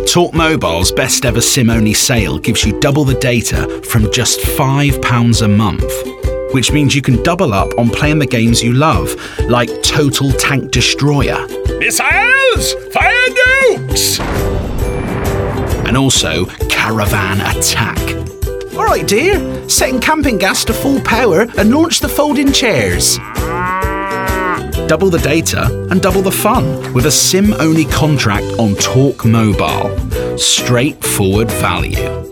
Talk Mobile's best ever SIM-only sale gives you double the data from just £5 a month, which means you can double up on playing the games you love, like Total Tank Destroyer. Missiles! Fire nukes! And also Caravan Attack. All right, dear. Setting camping gas to full power and launch the folding chairs. Double the data and double the fun with a SIM-only contract on Talk Mobile. Straightforward value.